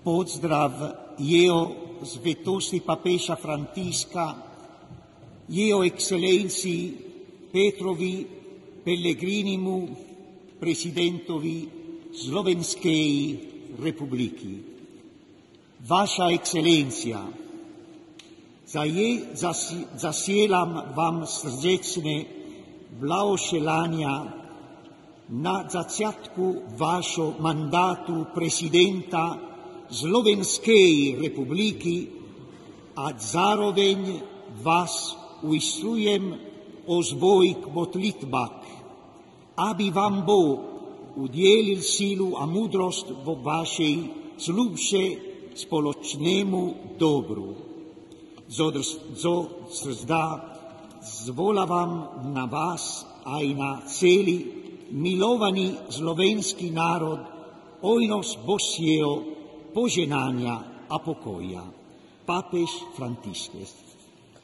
Pozdrav jeho svetosti papeža Františka, jeho excelencii Petrovi Pellegrinimu, presidentovi Slovenskej republiky. Vaša excelencia, zasielam vám srdečne blahoželania na začiatku vášho mandátu prezidenta Slovenskej republiky a zároveň vás usilujem o zboj k modlitbách, aby vám Boh udielil sílu a múdrosť vo vašej službe spoločnému dobru. Zo srdca zvolávam na vás aj na celý milovaný slovenský národ hojnosť Božieho požehnania a pokoja. Pápež František.